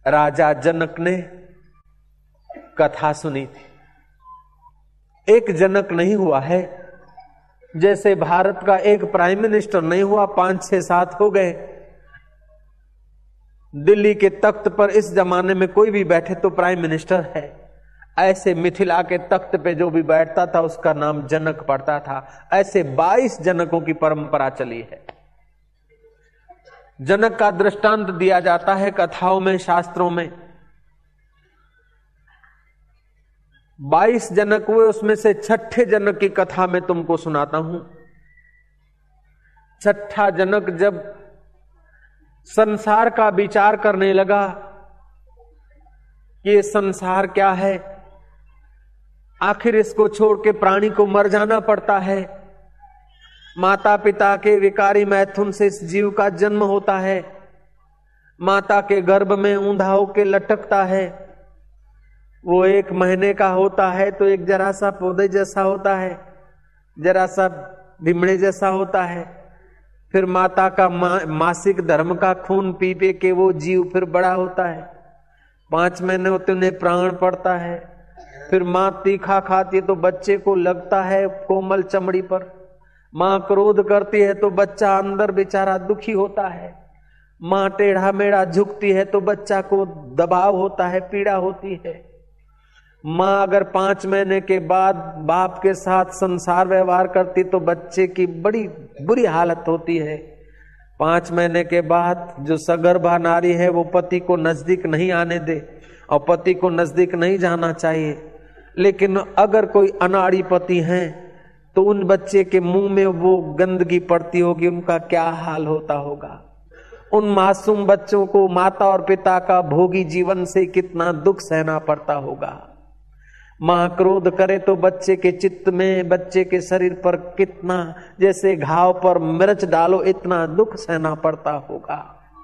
राजा जनक ने कथा सुनी थी। एक जनक नहीं हुआ है, जैसे भारत का एक प्राइम मिनिस्टर नहीं हुआ, 5, 6, 7 हो गए। दिल्ली के तख्त पर इस जमाने में कोई भी बैठे तो प्राइम मिनिस्टर है। ऐसे मिथिला के तख्त पे जो भी बैठता था उसका नाम जनक पड़ता था। ऐसे 22 जनकों की परंपरा चली है। जनक का दृष्टांत दिया जाता है कथाओं में, शास्त्रों में। 22 जनक हुए, उसमें से छठे जनक की कथा मैं तुमको सुनाता हूं। छठा जनक जब संसार का विचार करने लगा कि ये संसार क्या है, आखिर इसको छोड़ के प्राणी को मर जाना पड़ता है। माता पिता के विकारी मैथुन से इस जीव का जन्म होता है, माता के गर्भ में ऊंधा होके लटकता है। वो 1 महीने का होता है तो एक जरा सा पौधे जैसा होता है, जरा सा भिमड़े जैसा होता है। फिर माता का मासिक धर्म का खून पी पी के वो जीव फिर बड़ा होता है। 5 महीने होते उन्हें प्राण पड़ता है। फिर माँ तीखा खाती है तो बच्चे को लगता है कोमल चमड़ी पर। माँ क्रोध करती है तो बच्चा अंदर बेचारा दुखी होता है। माँ टेढ़ा मेढ़ा झुकती है तो बच्चा को दबाव होता है, पीड़ा होती है। माँ अगर 5 महीने के बाद बाप के साथ संसार व्यवहार करती तो बच्चे की बड़ी बुरी हालत होती है। 5 महीने के बाद जो सगर्भा नारी है वो पति को नजदीक नहीं आने दे और पति को नजदीक नहीं जाना चाहिए। लेकिन अगर कोई अनाड़ी पति हैं तो उन बच्चे के मुंह में वो गंदगी पड़ती होगी, उनका क्या हाल होता होगा। उन मासूम बच्चों को माता और पिता का भोगी जीवन से कितना दुख सहना पड़ता होगा। मां क्रोध करे तो बच्चे के चित्त में, बच्चे के शरीर पर कितना, जैसे घाव पर मिर्च डालो इतना दुख सहना पड़ता होगा।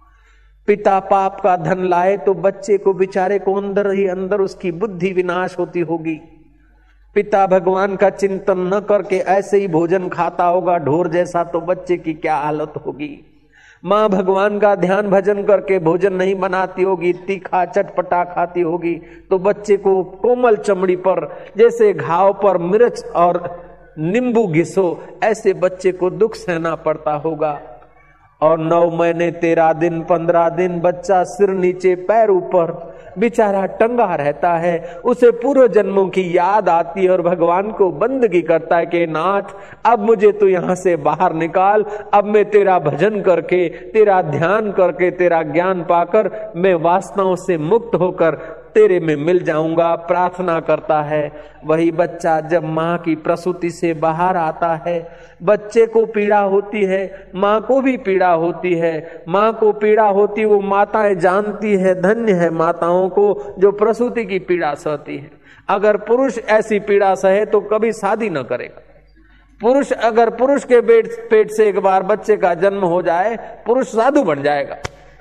पिता पाप का धन लाए तो बच्चे को बेचारे को अंदर ही अंदर उसकी बुद्धि विनाश होती होगी। पिता भगवान का चिंतन न करके ऐसे ही भोजन खाता होगा ढोर जैसा, तो बच्चे की क्या हालत होगी। माँ भगवान का ध्यान भजन करके भोजन नहीं बनाती होगी, तीखा चटपटा खाती होगी, तो बच्चे को कोमल चमड़ी पर जैसे घाव पर मिर्च और नींबू घिसो, ऐसे बच्चे को दुख सहना पड़ता होगा। और 9 महीने 13 दिन 15 दिन बच्चा सिर नीचे पैर ऊपर बेचारा टंगा रहता है। उसे पूर्व जन्मों की याद आती है और भगवान को बंदगी करता है कि नाथ अब मुझे तू यहां से बाहर निकाल, अब मैं तेरा भजन करके, तेरा ध्यान करके, तेरा ज्ञान पाकर मैं वासनाओं से मुक्त होकर तेरे में मिल जाऊंगा, प्रार्थना करता है। वही बच्चा जब माँ की प्रसूति से बाहर आता है, बच्चे को पीड़ा होती है, माँ को भी पीड़ा होती है। माँ को पीड़ा होती, वो माताएं जानती है, धन्य है माताओं को जो प्रसूति की पीड़ा सहती है। अगर पुरुष ऐसी पीड़ा सहे तो कभी शादी न करेगा। पुरुष अगर पुरुष के पेट से एक बार बच्चे का जन्म हो जाए, पुरुष साधु बन जाएगा।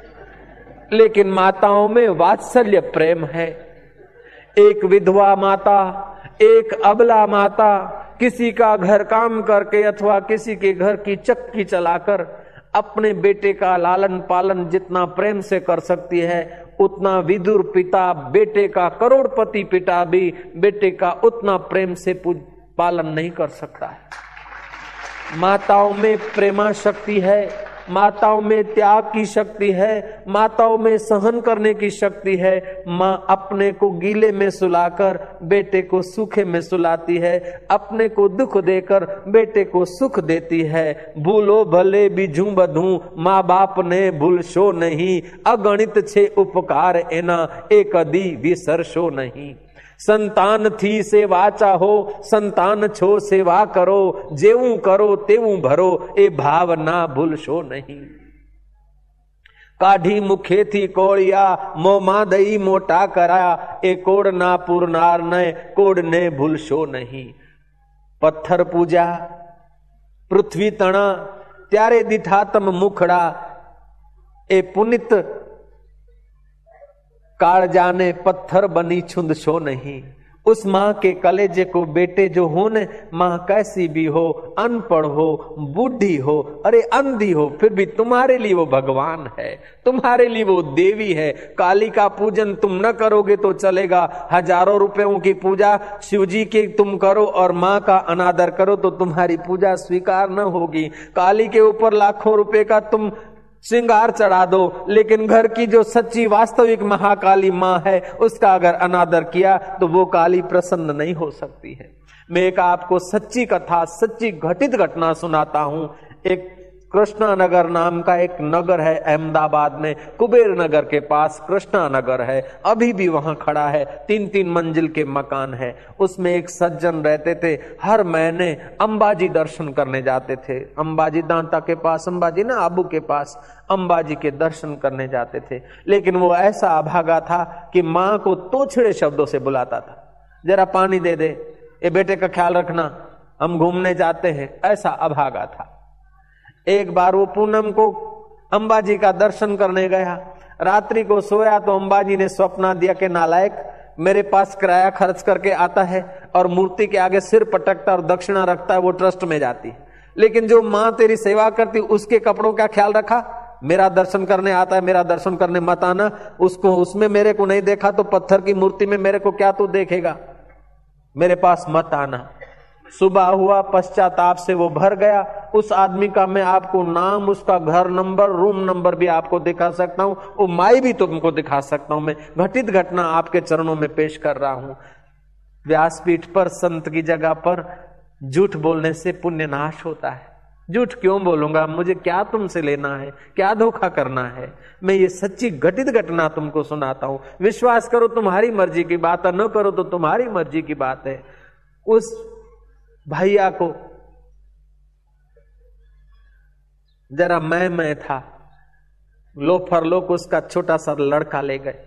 लेकिन माताओं में वात्सल्य प्रेम है। एक विधवा माता, एक अबला माता किसी का घर काम करके अथवा किसी के घर की चक्की चलाकर अपने बेटे का लालन पालन जितना प्रेम से कर सकती है, उतना विदुर पिता बेटे का, करोड़पति पिता भी बेटे का उतना प्रेम से पालन नहीं कर सकता है। माताओं में प्रेमा शक्ति है, माताओं में त्याग की शक्ति है, माताओं में सहन करने की शक्ति है। माँ अपने को गीले में सुलाकर बेटे को सूखे में सुलाती है, अपने को दुख देकर बेटे को सुख देती है। भूलो भले बिजू बधू माँ बाप ने भूलशो नहीं, अगणित छे उपकार एना एक दी विसरशो नहीं। संतान थी सेवा चाहो, संतान छो सेवा करो, जेऊ करो तेऊ भरो, ए भाव ना भूलशो नहीं। काढ़ी मुखे थी कोड़िया, मोमा दई मोटा करा, ए कोड़ ना पुरनार ने, कोड़ ने भूलशो नहीं। पत्थर पूजा पृथ्वी तना, त्यारे दिठा तम मुखड़ा, ए पुनित काल जाने पत्थर बनी छुंद शो नहीं। उस माँ के कलेजे को बेटे जो हो न, माँ कैसी भी हो, अनपढ़ हो, बूढ़ी हो, अरे अंधी हो, फिर भी तुम्हारे लिए वो भगवान है, तुम्हारे लिए वो देवी है। काली का पूजन तुम न करोगे तो चलेगा, हजारों रुपयों की पूजा शिवजी की तुम करो और माँ का अनादर करो तो तुम्हारी पूजा स्वीकार न होगी। काली के ऊपर लाखों रुपए का तुम श्रृंगार चढ़ा दो, लेकिन घर की जो सच्ची वास्तविक महाकाली माँ है उसका अगर अनादर किया तो वो काली प्रसन्न नहीं हो सकती है। मैं एक आपको सच्ची कथा, सच्ची घटित घटना सुनाता हूं। एक कृष्णा नगर नाम का एक नगर है अहमदाबाद में, कुबेर नगर के पास कृष्णा नगर है, अभी भी वहां खड़ा है, 3-3 मंजिल के मकान है। उसमें एक सज्जन रहते थे, हर महीने अंबाजी दर्शन करने जाते थे। अंबाजी दांता के पास, अंबाजी ना आबू के पास, अंबाजी के दर्शन करने जाते थे। लेकिन वो ऐसा अभागा था कि माँ को तोछड़े शब्दों से बुलाता था, जरा पानी दे दे, ये बेटे का ख्याल रखना, हम घूमने जाते हैं, ऐसा अभागा था। एक बार वो पूनम को अंबाजी का दर्शन करने गया, रात्रि को सोया तो अंबाजी ने स्वप्न दिया कि नालायक, मेरे पास किराया खर्च करके आता है और मूर्ति के आगे सिर पटकता और दक्षिणा रखता है, वो ट्रस्ट में जाती है, लेकिन जो माँ तेरी सेवा करती उसके कपड़ों का ख्याल रखा। मेरा दर्शन करने आता है, मेरा दर्शन करने मत आना, उसको उसमें मेरे को नहीं देखा तो पत्थर की मूर्ति में मेरे को क्या तू देखेगा, मेरे पास मत आना। सुबह हुआ, पश्चाताप से वो भर गया। उस आदमी का मैं आपको नाम, उसका घर नंबर, रूम नंबर भी आपको दिखा सकता हूं, वो माई भी तुमको दिखा सकता हूं। मैं घटित घटना आपके चरणों में पेश कर रहा हूं। व्यासपीठ पर संत की जगह पर झूठ बोलने से पुण्य नाश होता है। झूठ क्यों बोलूंगा, मुझे क्या तुमसे लेना है, क्या धोखा करना है। मैं ये सच्ची घटित घटना तुमको सुनाता हूं, विश्वास करो तुम्हारी मर्जी की बात है, न करो तो तुम्हारी मर्जी की बात है। उस भैया को जरा मैं था, लोफर लोग उसका छोटा सा लड़का ले गए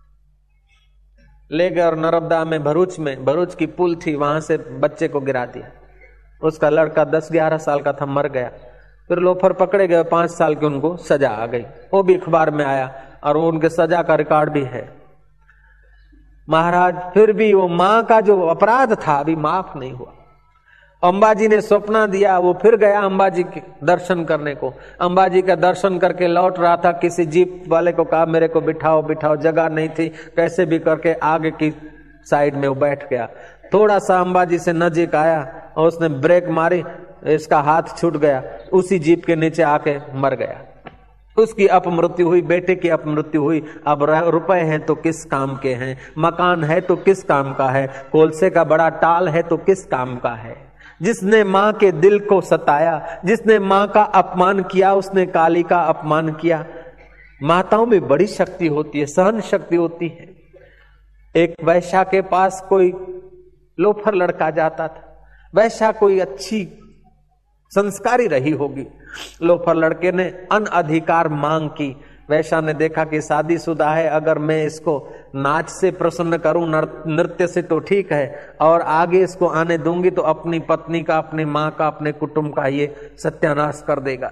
और नर्मदा में, भरूच की पुल थी, वहां से बच्चे को गिरा दिया। उसका लड़का 10-11 साल का था, मर गया। फिर लोफर पकड़े गए, 5 साल की उनको सजा आ गई, वो भी अखबार में आया और वो उनके सजा का रिकॉर्ड भी है। महाराज फिर भी वो माँ का जो अपराध था अभी माफ नहीं हुआ। अंबाजी ने सपना दिया, वो फिर गया अंबाजी के दर्शन करने को। अंबाजी का दर्शन करके लौट रहा था, किसी जीप वाले को कहा मेरे को बिठाओ, जगह नहीं थी, कैसे भी करके आगे की साइड में वो बैठ गया। थोड़ा सा अंबाजी से नजीक आया और उसने ब्रेक मारी, इसका हाथ छूट गया, उसी जीप के नीचे आके मर गया। उसकी अपमृत्यु हुई, बेटे की अपमृत्यु हुई। अब रुपए हैं तो किस काम के हैं, मकान है तो किस काम का है, कोलसे का बड़ा टाल है तो किस काम का है। जिसने माँ के दिल को सताया, जिसने माँ का अपमान किया, उसने काली का अपमान किया। माताओं में बड़ी शक्ति होती है, सहन शक्ति होती है। एक वैश्या के पास कोई लोफर लड़का जाता था, वैश्या कोई अच्छी संस्कारी रही होगी। लोफर लड़के ने अनअधिकार मांग की। वैश्या ने देखा कि शादीशुदा है, अगर मैं इसको नाच से प्रसन्न करूं, नृत्य से तो ठीक है, और आगे इसको आने दूंगी तो अपनी पत्नी का, अपनी माँ का, अपने कुटुंब का ये सत्यानाश कर देगा।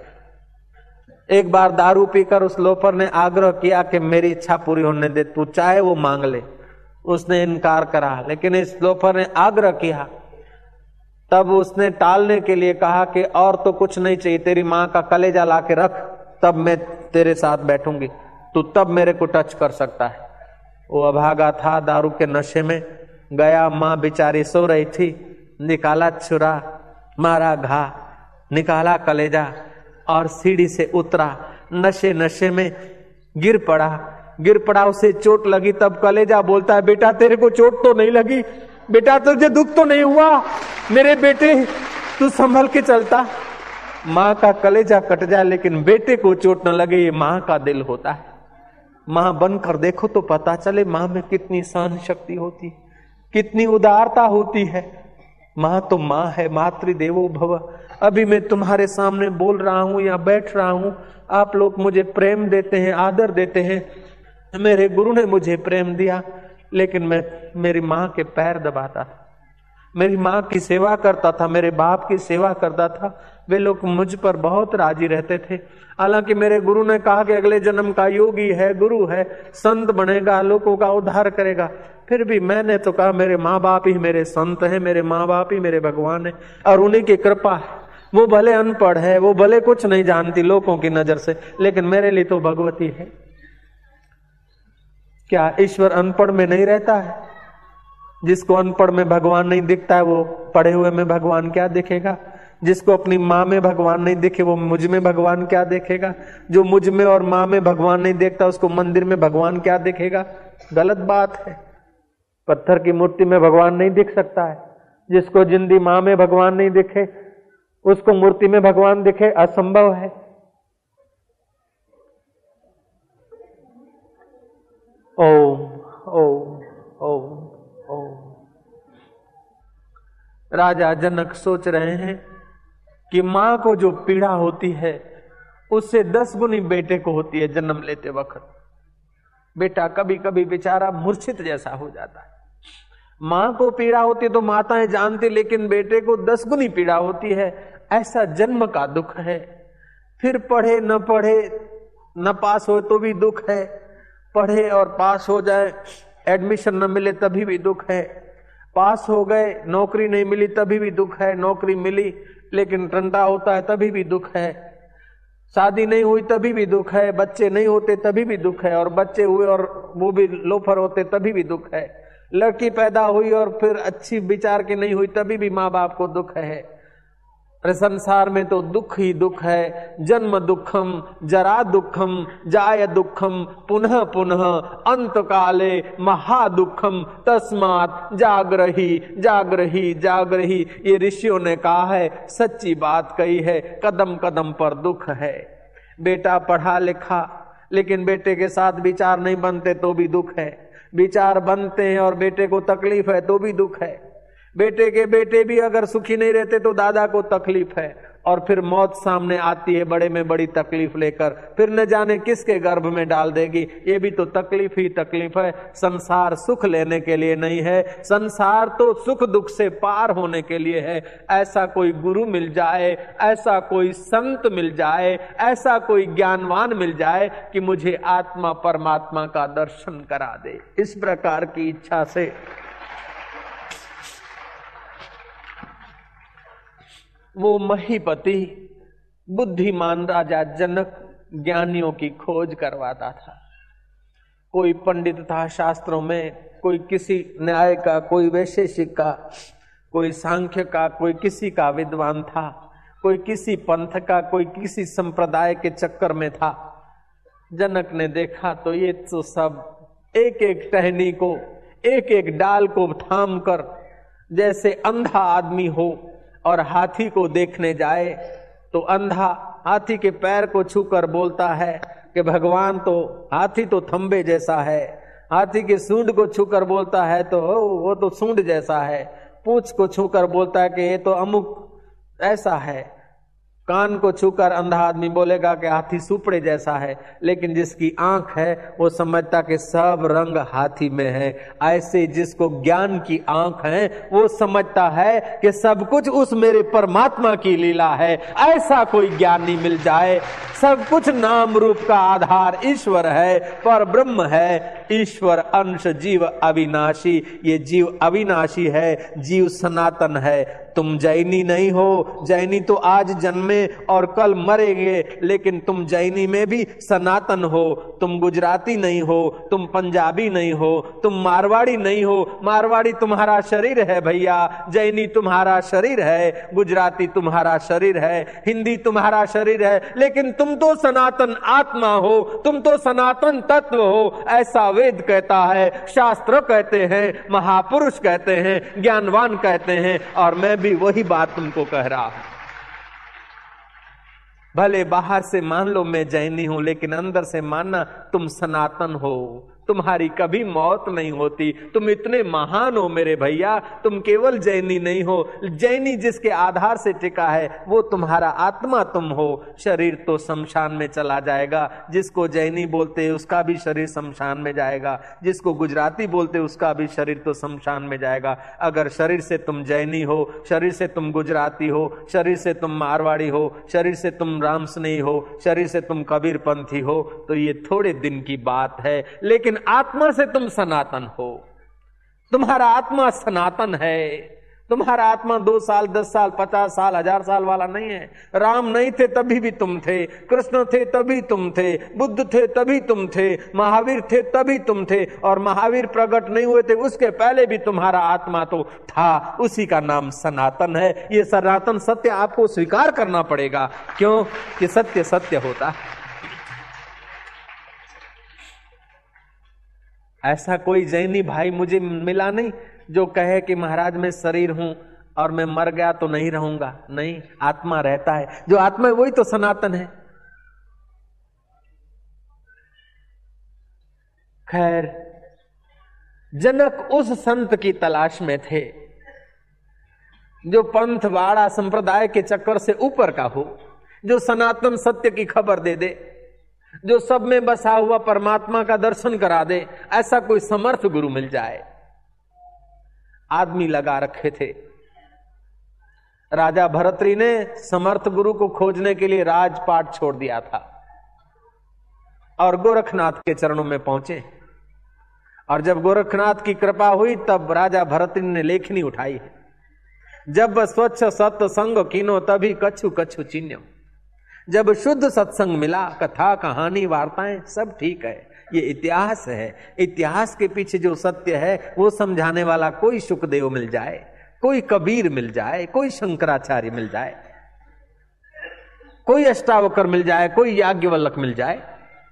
एक बार दारू पीकर उस लोफर ने आग्रह किया कि मेरी इच्छा पूरी होने दे, तू चाहे वो मांग ले। उसने इनकार करा, लेकिन इस लोफर ने आग्रह किया। तब उसने टालने के लिए कहा कि और तो कुछ नहीं चाहिए, तेरी माँ का कलेजा ला के रख, तब मैं तेरे साथ बैठूंगी, तू तब मेरे को टच कर सकता है। वो अभागा था, दारू के नशे में गया, माँ बेचारी सो रही थी, निकाला छुरा, मारा घा, निकाला कलेजा और सीढ़ी से उतरा। नशे में गिर पड़ा, उसे चोट लगी। तब कलेजा बोलता है, बेटा तेरे को चोट तो नहीं लगी, बेटा तुझे दुख तो नहीं हुआ, मेरे बेटे तू संभल के चलता। माँ का कलेजा कट जाए लेकिन बेटे को चोट न लगे, ये माँ का दिल होता है। माँ बनकर देखो तो पता चले माँ में कितनी सहन शक्ति होती है, कितनी उदारता होती है। माँ तो माँ है, मातृदेवो भव। अभी मैं तुम्हारे सामने बोल रहा हूं या बैठ रहा हूं, आप लोग मुझे प्रेम देते हैं, आदर देते हैं। मेरे गुरु ने मुझे प्रेम दिया, लेकिन मैं मेरी माँ के पैर दबाता था, मेरी माँ की सेवा करता था, मेरे बाप की सेवा करता था। वे लोग मुझ पर बहुत राजी रहते थे। हालांकि मेरे गुरु ने कहा कि अगले जन्म का योगी है, गुरु है, संत बनेगा, लोगों का उद्धार करेगा। फिर भी मैंने तो कहा मेरे माँ बाप ही मेरे संत हैं, मेरे माँ बाप ही मेरे भगवान हैं और उन्हीं की कृपा है। वो भले अनपढ़ है, वो भले कुछ नहीं जानती लोगों की नजर से, लेकिन मेरे लिए तो भगवती है। क्या ईश्वर अनपढ़ में नहीं रहता है? जिसको अनपढ़ में भगवान नहीं दिखता है, वो पढ़े हुए में भगवान क्या दिखेगा? जिसको अपनी माँ में भगवान नहीं दिखे, वो मुझ में भगवान क्या देखेगा? जो मुझ में और माँ में भगवान नहीं देखता, उसको मंदिर में भगवान क्या दिखेगा? गलत बात है। पत्थर की मूर्ति में भगवान नहीं दिख सकता है। जिसको जिंदी माँ में भगवान नहीं दिखे, उसको मूर्ति में भगवान दिखे, असंभव है। ओम ओम ओम ओम। राजा जनक सोच रहे हैं कि मां को जो पीड़ा होती है उससे 10 गुनी बेटे को होती है जन्म लेते वक्त। बेटा कभी कभी बेचारा मूर्छित जैसा हो जाता है। मां को पीड़ा होती तो माताएं जानती, लेकिन बेटे को 10 गुनी पीड़ा होती है। ऐसा जन्म का दुख है। फिर पढ़े न पढ़े, न पास हो तो भी दुख है, पढ़े और पास हो जाए, एडमिशन न मिले तभी भी दुख है, पास हो गए नौकरी नहीं मिली तभी भी दुख है, नौकरी मिली लेकिन टंटा होता है तभी भी दुख है, शादी नहीं हुई तभी भी दुख है, बच्चे नहीं होते तभी भी दुख है, और बच्चे हुए और वो भी लोफर होते तभी भी दुख है, लड़की पैदा हुई और फिर अच्छी विचार की नहीं हुई तभी भी माँ बाप को दुख है। अरे संसार में तो दुख ही दुख है। जन्म दुखम, जरा दुखम, जाय दुखम, पुनः पुनः, अंत काले महादुखम, तस्मात् जागरही जागरही जागरही। ये ऋषियों ने कहा है, सच्ची बात कही है। कदम कदम पर दुख है। बेटा पढ़ा लिखा लेकिन बेटे के साथ विचार नहीं बनते तो भी दुख है, विचार बनते हैं और बेटे को तकलीफ है तो भी दुख है, बेटे के बेटे भी अगर सुखी नहीं रहते तो दादा को तकलीफ है, और फिर मौत सामने आती है बड़े में बड़ी तकलीफ लेकर, फिर न जाने किसके गर्भ में डाल देगी। ये भी तो तकलीफ ही तकलीफ है। संसार सुख लेने के लिए नहीं है, संसार तो सुख दुख से पार होने के लिए है। ऐसा कोई गुरु मिल जाए, ऐसा कोई संत मिल जाए, ऐसा कोई ज्ञानवान मिल जाए कि मुझे आत्मा परमात्मा का दर्शन करा दे। इस प्रकार की इच्छा से वो महीपति बुद्धिमान राजा जनक ज्ञानियों की खोज करवाता था। कोई पंडित था शास्त्रों में, कोई किसी न्याय का, कोई वैशेषिक का, कोई सांख्य का, कोई किसी का विद्वान था, कोई किसी पंथ का, कोई किसी संप्रदाय के चक्कर में था। जनक ने देखा तो ये तो सब एक एक टहनी को, एक एक डाल को थाम कर, जैसे अंधा आदमी हो और हाथी को देखने जाए तो अंधा हाथी के पैर को छूकर बोलता है कि भगवान तो, हाथी तो थंबे जैसा है, हाथी के सूंड को छूकर बोलता है तो वो तो सूंड जैसा है, पूंछ को छूकर बोलता है कि ये तो अमुक ऐसा है, कान को छूकर अंधा आदमी बोलेगा कि हाथी सुपड़े जैसा है, लेकिन जिसकी आंख है वो समझता कि सब रंग हाथी में है। ऐसे जिसको ज्ञान की आंख है वो समझता है कि सब कुछ उस मेरे परमात्मा की लीला है। ऐसा कोई ज्ञानी मिल जाए। सब कुछ नाम रूप का आधार ईश्वर है, पर ब्रह्म है। ईश्वर अंश, जीव अविनाशी। ये जीव अविनाशी है, जीव सनातन है। तुम जैनी नहीं हो, जैनी तो आज जन्मे और कल मरेंगे, लेकिन तुम जैनी में भी सनातन हो। तुम गुजराती नहीं हो, तुम पंजाबी नहीं हो, तुम मारवाड़ी नहीं हो, मारवाड़ी तुम्हारा शरीर है भैया, जैनी तुम्हारा शरीर है, गुजराती तुम्हारा शरीर है, हिंदी तुम्हारा शरीर है, लेकिन तुम तो सनातन आत्मा हो, तुम तो सनातन तत्व हो। ऐसा वेद कहता है, शास्त्र कहते हैं, महापुरुष कहते हैं, ज्ञानवान कहते हैं, और मैं भी वही बात तुमको कह रहा हूं। भले बाहर से मान लो मैं जैनी हूं, लेकिन अंदर से मानना तुम सनातन हो। तुम्हारी कभी मौत नहीं होती। तुम इतने महान हो मेरे भैया, तुम केवल जैनी नहीं हो। जैनी जिसके आधार से टिका है वो तुम्हारा आत्मा तुम हो। शरीर तो शमशान में चला जाएगा। जिसको जैनी बोलते हैं उसका भी शरीर शमशान में जाएगा, जिसको गुजराती बोलते हैं उसका भी शरीर तो शमशान में जाएगा। अगर शरीर से तुम जैनी हो, शरीर से तुम गुजराती हो, शरीर से तुम मारवाड़ी हो, शरीर से तुम रामस्नेही हो, शरीर से तुम कबीरपंथी हो, तो ये थोड़े दिन की बात है, लेकिन आत्मा से तुम सनातन हो। तुम्हारा आत्मा सनातन है। तुम्हारा आत्मा 2 साल, 10 साल, 50 साल, 1000 साल वाला नहीं है। राम नहीं थे तभी भी तुम थे, कृष्ण थे तभी तुम थे, बुद्ध थे तभी तुम थे, महावीर थे तभी तुम थे, और महावीर प्रकट नहीं हुए थे उसके पहले भी तुम्हारा आत्मा तो था। उसी का नाम सनातन है। ये सनातन सत्य आपको स्वीकार करना पड़ेगा। क्यों? कि सत्य सत्य होता है। ऐसा कोई जैनी भाई मुझे मिला नहीं जो कहे कि महाराज मैं शरीर हूं और मैं मर गया तो नहीं रहूंगा। नहीं, आत्मा रहता है। जो आत्मा है वही तो सनातन है। खैर, जनक उस संत की तलाश में थे जो पंथ वाड़ा संप्रदाय के चक्कर से ऊपर का हो, जो सनातन सत्य की खबर दे दे, जो सब में बसा हुआ परमात्मा का दर्शन करा दे। ऐसा कोई समर्थ गुरु मिल जाए। आदमी लगा रखे थे। राजा भरतरी ने समर्थ गुरु को खोजने के लिए राजपाट छोड़ दिया था और गोरखनाथ के चरणों में पहुंचे। और जब गोरखनाथ की कृपा हुई तब राजा भरतरी ने लेखनी उठाई है, जब स्वच्छ सत्य संग कीनो तभी कछु कछु चिन्यो। जब शुद्ध सत्संग मिला, कथा कहानी वार्ताएं सब ठीक है। ये इतिहास है। इतिहास के पीछे जो सत्य है वो समझाने वाला कोई शुकदेव मिल जाए, कोई कबीर मिल जाए, कोई शंकराचार्य मिल जाए, कोई अष्टावकर मिल जाए, कोई याज्ञवल्लक मिल जाए।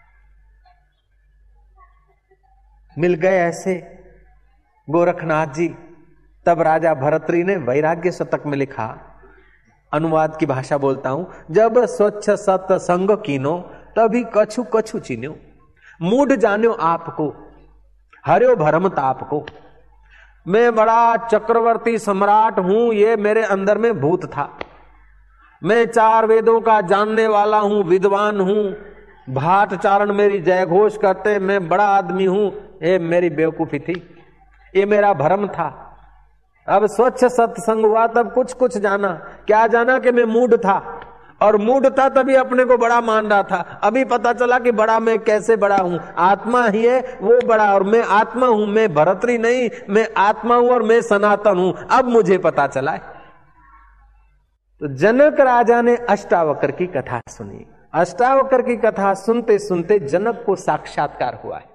मिल गए ऐसे गोरखनाथ जी। तब राजा भरतरी ने वैराग्य शतक में लिखा, अनुवाद की भाषा बोलता हूं, जब स्वच्छ सत्य संग कीनो तभी कछु कछु चिन्यो। मूढ़ जान्यो आपको, हर्यो भरम ताप को। मैं बड़ा चक्रवर्ती सम्राट हूं, ये मेरे अंदर में भूत था। मैं 4 वेदों का जानने वाला हूं, विद्वान हूं। भाट चारण मेरी जय घोष करते, मैं बड़ा आदमी हूं। ये मेरी बेवकूफी थी, ये मेरा भ्रम था। अब स्वच्छ सत्संग हुआ तब कुछ कुछ जाना। क्या जाना? कि मैं मूढ़ था, और मूढ़ था तभी अपने को बड़ा मान रहा था। अभी पता चला कि बड़ा मैं कैसे बड़ा हूं। आत्मा ही है वो बड़ा, और मैं आत्मा हूं। मैं भरतरी नहीं, मैं आत्मा हूं और मैं सनातन हूं। अब मुझे पता चला है। तो जनक राजा ने अष्टावक्र की कथा सुनी। अष्टावक्र की कथा सुनते सुनते जनक को साक्षात्कार हुआ है।